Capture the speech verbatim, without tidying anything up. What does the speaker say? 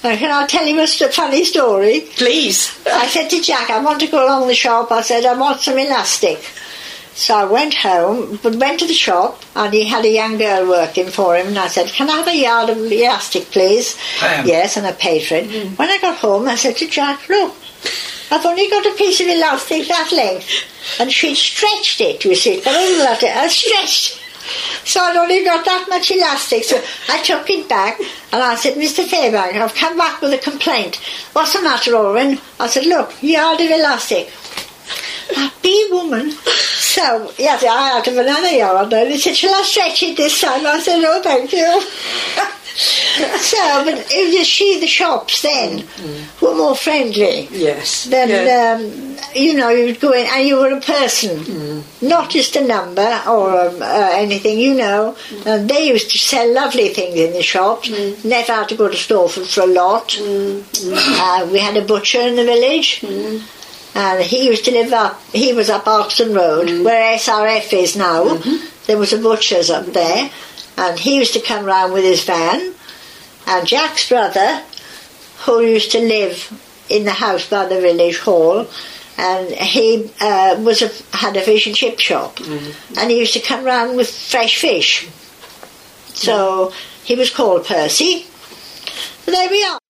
Now, can I tell you a st- funny story? Please. I said to Jack, I want to go along the shop. I said, I want some elastic. So I went home, but went to the shop, and he had a young girl working for him, and I said, can I have a yard of elastic, please? Um. Yes, and I paid for it. Mm. When I got home, I said to Jack, look, I've only got a piece of elastic that length. And she'd stretched it, you see. But I loved it. I stretched. So I'd only got that much elastic. So I took it back, and I said, Mister Fairbank, I've come back with a complaint. What's the matter, Owen? I said, look, yard of elastic. A bee woman. So, yes, I had another yard, and he said, shall I stretch it this time? I said, no, thank you. So, but it was she, the shops then, mm. were more friendly. Yes. Then, yeah. um, you know, you'd go in and you were a person, mm. not just a number or um, uh, anything, you know. Mm. And they used to sell lovely things in the shops. Mm. Never had to go to Storeford for a lot. Mm. Uh, we had a butcher in the village. Mm. And he used to live up, he was up Oxon Road, mm. where S R F is now. Mm-hmm. There was a butcher's up there. And he used to come round with his van, and Jack's brother, who used to live in the house by the village hall, and he uh, was a, had a fish and chip shop, mm-hmm. and he used to come round with fresh fish. So he was called Percy. But there we are.